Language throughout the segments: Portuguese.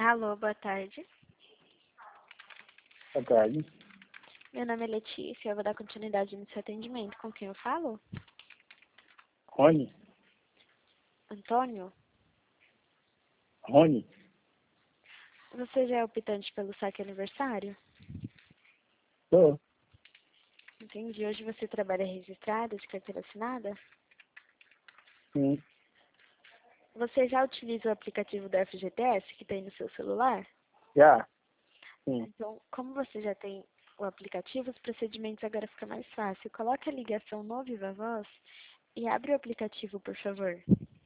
Alô, boa tarde. Boa tarde. Meu nome é Letícia, eu vou dar continuidade no seu atendimento. Com quem eu falo? Rony? Antônio? Rony? Você já é optante pelo saque aniversário? Tô. Entendi. Hoje você trabalha registrada, de carteira assinada? Sim. Você já utiliza o aplicativo do FGTS que tem no seu celular? Já? Sim. Então, como você já tem o aplicativo, os procedimentos agora ficam mais fáceis. Coloque a ligação no Viva Voz e abre o aplicativo, por favor.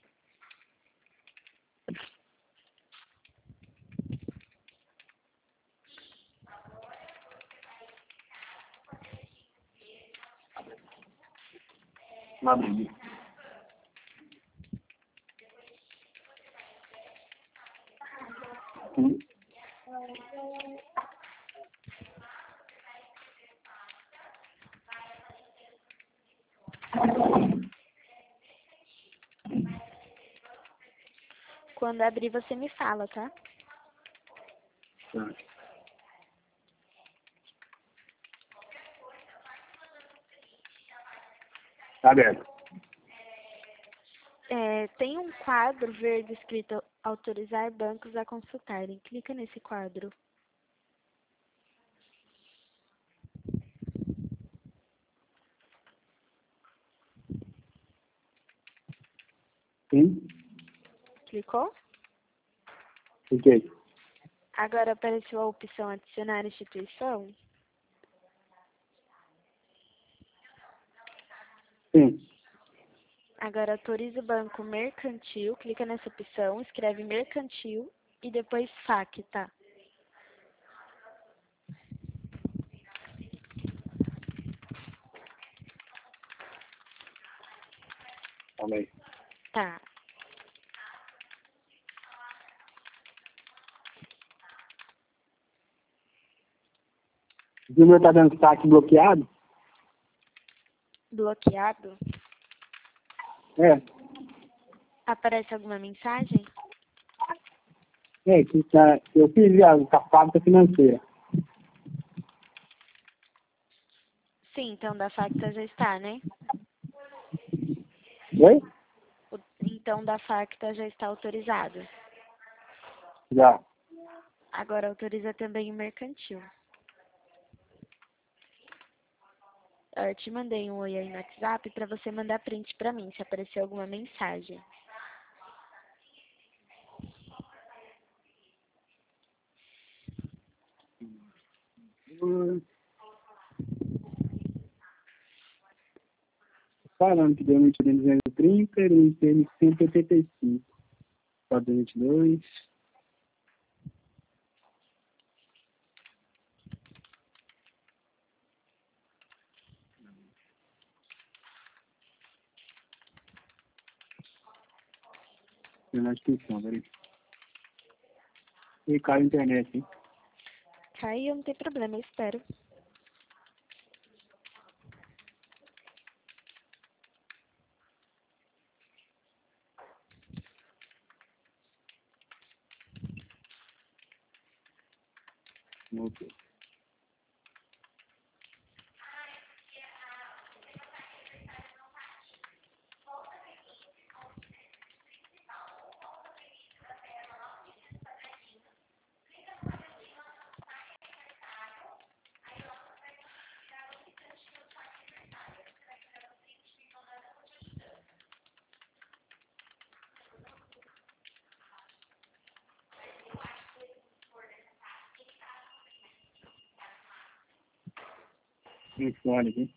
Abre. Sim. Quando abrir, você me fala, tá? Tá. Tá aberto. Tem um quadro verde escrito autorizar bancos a consultarem. Clica nesse quadro. Sim. Clicou? Ok. Agora apareceu a opção adicionar instituição. Sim. Agora autoriza o banco mercantil. Clica nessa opção, escreve mercantil e depois FAQ, tá? Calma aí. Tá. O número tá dando saque bloqueado? Bloqueado. É. Aparece alguma mensagem? É, que tá, eu fiz já com a fábrica financeira. Sim, então da FAQ já está, né? Oi? Então da FAQ já está autorizado. Já. Agora autoriza também o mercantil. Eu te mandei um oi aí no WhatsApp para você mandar print para mim, se aparecer alguma mensagem. Falando que deu no ITM 230 e no ITM 185. 422. Na instituição, peraí. E caiu a internet, hein? Caiu, não tem problema, eu espero. Ok. Muito fone aqui.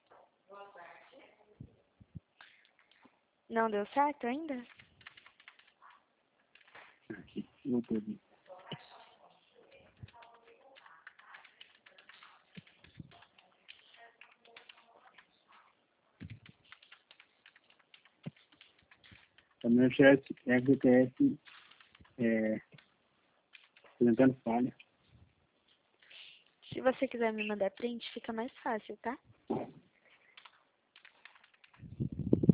Não deu certo ainda? Aqui. Voltou aqui. Também o chat FGTS apresentando falha. Se você quiser me mandar print, fica mais fácil, tá?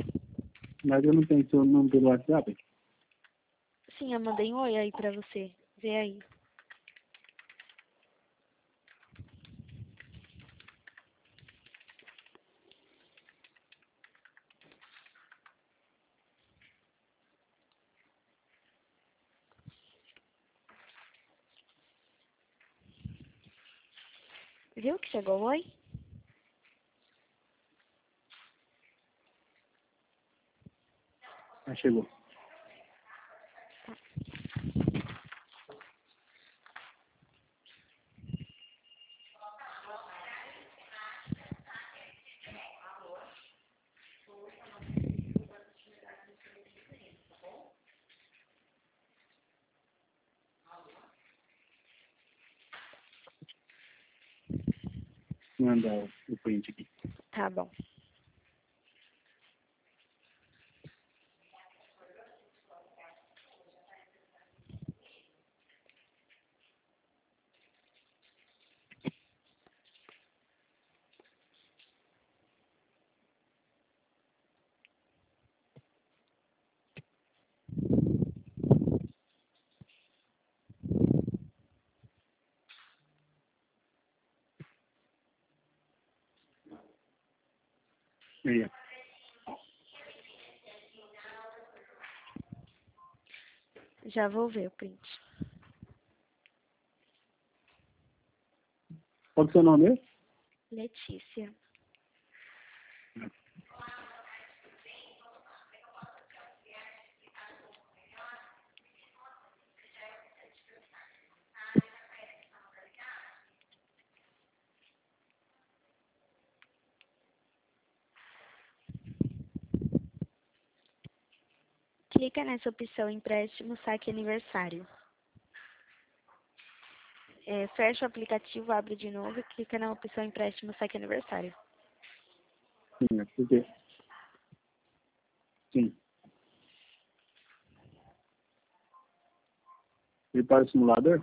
Mas eu não tenho seu nome pelo WhatsApp. Sim, eu mandei um oi aí pra você. Vê aí. Viu que chegou oi? Ah, chegou. Vou mandar o print aqui. Tá bom. Aí, ó. Já vou ver o print. Qual que é o seu nome mesmo? Letícia. Clica nessa opção empréstimo, saque aniversário. Fecha o aplicativo, abre de novo e clica na opção empréstimo, saque aniversário. Sim, por quê? Sim. Ir para o simulador?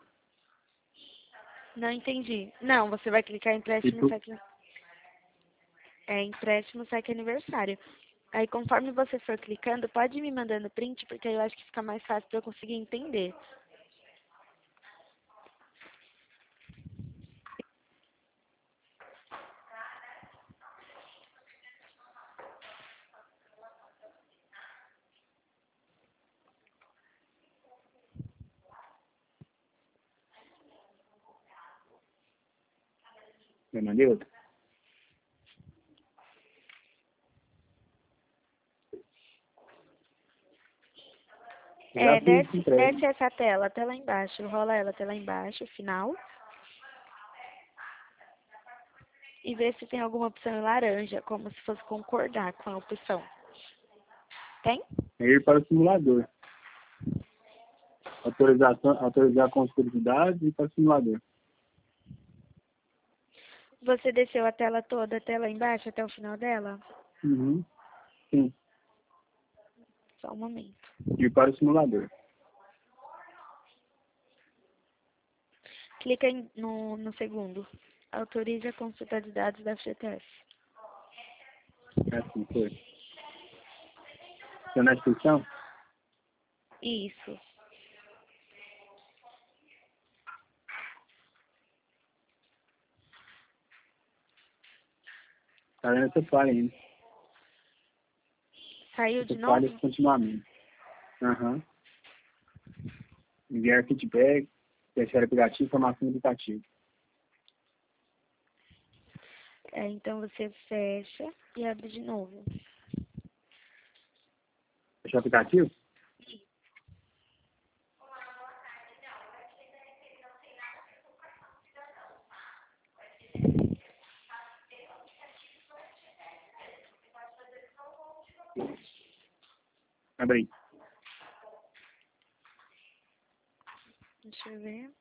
Não entendi. Não, você vai clicar em empréstimo, saque... empréstimo, saque aniversário. Aí, conforme você for clicando, pode ir me mandando print, porque aí eu acho que fica mais fácil para eu conseguir entender. Eu mandei outro. Já fiz esse empréstimo. Desce essa tela até lá embaixo, rola ela até lá embaixo, final. E vê se tem alguma opção em laranja, como se fosse concordar com a opção. Tem? É ir para o simulador. Autorizar a consultividade e ir para o simulador. Você desceu a tela toda até lá embaixo, até o final dela? Uhum. Sim. Só um momento. Ir para o simulador. Clica no segundo. Autorize a consulta de dados da FGTS. É assim, foi. Está na descrição? Isso. Está vendo essa falha ainda. Saiu de Essa novo? falha continuamente. Aham. Enviar feedback, deixar aplicativo, informação educativa. Então você fecha e abre de novo. Fechar o aplicativo? Abre aí. Deixa eu ver.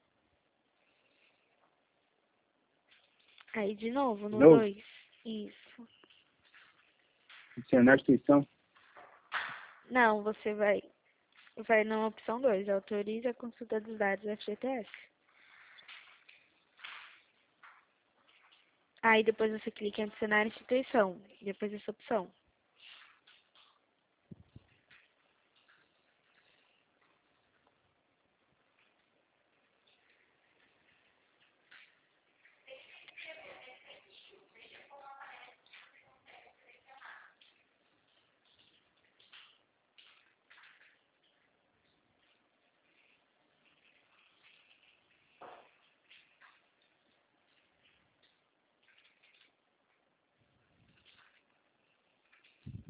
Aí de novo, no De novo? 2. Isso. Adicionar a instituição? Não, você vai na opção 2. Autorize a consulta dos dados da FGTS. Aí depois você clica em adicionar instituição. Depois dessa opção.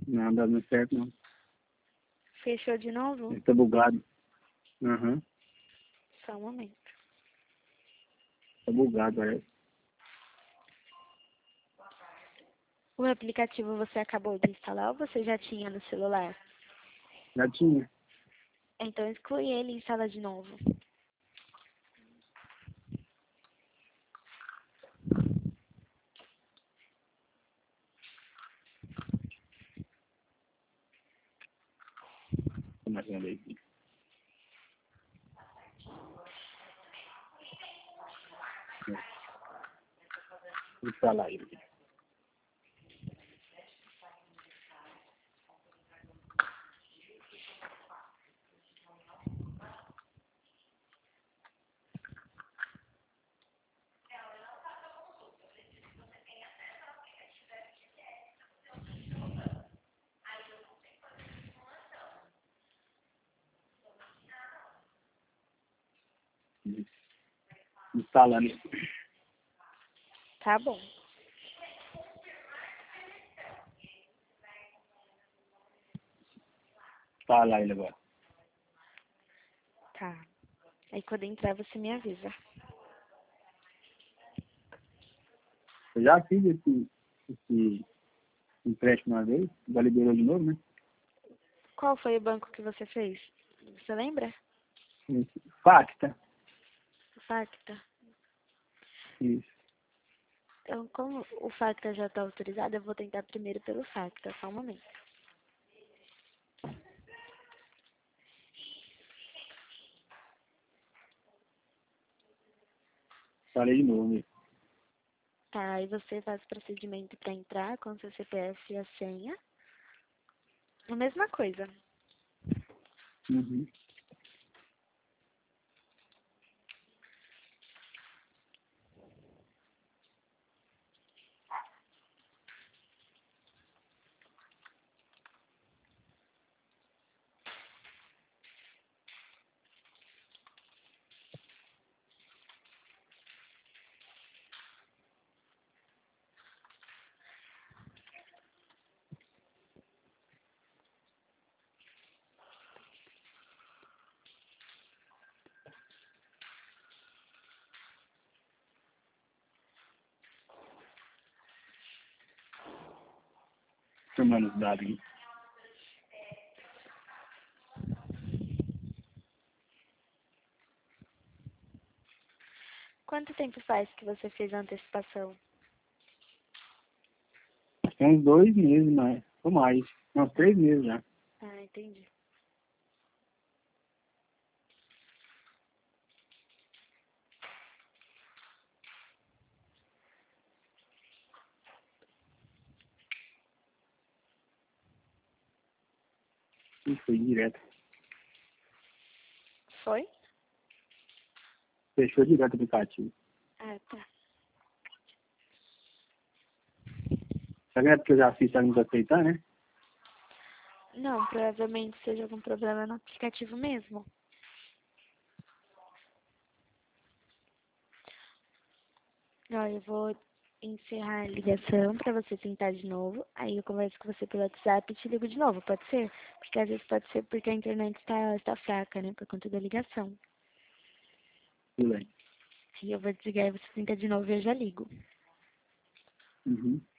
Não, dá muito certo não. Fechou de novo? Ele tá bugado. Aham. Só um momento. Tá bugado, parece. O aplicativo você acabou de instalar ou você já tinha no celular? Já tinha. Então exclui ele e instala de novo. Tô marcando aí. Vou instalar ele. Instalando. Tá bom. Instalar ele agora. Tá. Aí quando entrar você me avisa. Eu já fiz esse empréstimo uma vez, já liberou de novo, né? Qual foi o banco que você fez? Você lembra? Esse Facta. O Facta. Isso. Então, como o Facta já está autorizado, eu vou tentar primeiro pelo Facta. Só um momento. Instalei de novo, né? Tá, aí você faz o procedimento para entrar com seu CPF e a senha. A mesma coisa. Uhum. Tomando os dados aqui. Quanto tempo faz que você fez a antecipação? Tem uns 2 meses, mais. Ou mais. Uns 3 meses já. Ah, entendi. E foi direto. Foi? Fechou direto o aplicativo. Ah, tá. Tá vendo que eu já fiz, tá não aceitar, né? Não, provavelmente seja algum problema no aplicativo mesmo. Ó, eu vou encerrar a ligação para você tentar de novo. Aí eu converso com você pelo WhatsApp e te ligo de novo, pode ser? Porque às vezes pode ser porque a internet está fraca, né? Por conta da ligação. Tudo bem. Aí eu vou desligar e você tenta de novo e eu já ligo. Uhum.